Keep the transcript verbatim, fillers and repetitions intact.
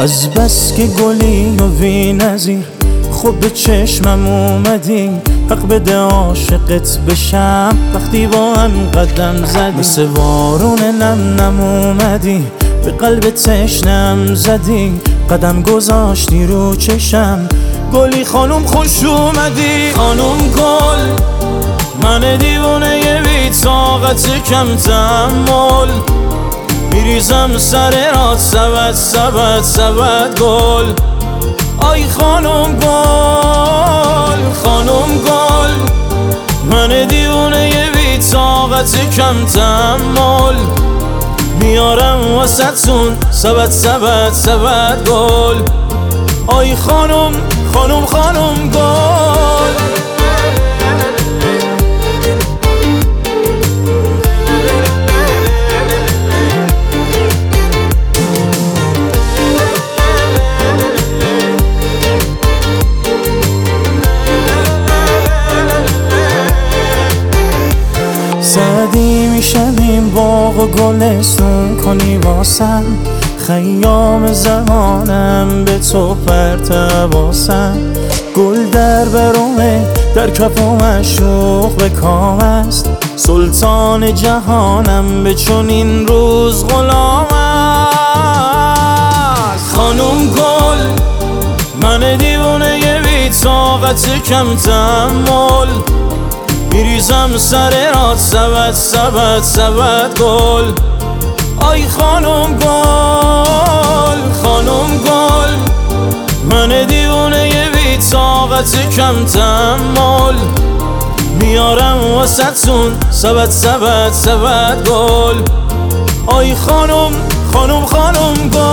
از بس که گلی و بی نظیر خوب به چشمم اومدی، حق بده عاشقت بشم وقتی با هم قدم زدی. مثل بارون نم نم اومدی به قلب تشنم زدی، قدم گذاشتی رو چشم گلی خانم خوش اومدی. خانم گل من دیوونه ی بی طاقت کم تحمل، میریزم سر رات سبت سبت سبت گل. آی خانم گل خانم گل من دیوونه ی بی طاقت کم تحمل، میارم واسه‌تون سبت سبت سبت گل. آی خانم خانم خانم گل. سعدی میشویم باغ و گلستون کنی واسم، خیام زمانم به تو پرتواسم. گل در برومه در کف و مشوق به کام است، سلطان جهانم به چنین روز غلام است. خانم گل من دیوونه ی بی طاقت کم تحمل، میریزم سر رات سبت سبت سبت گل. آی خانم گل خانم گل من دیوونه ی بی طاقت کم تحمل، میارم واسه‌تون سبت سبت سبت گل. آی خانم خانم خانم گل.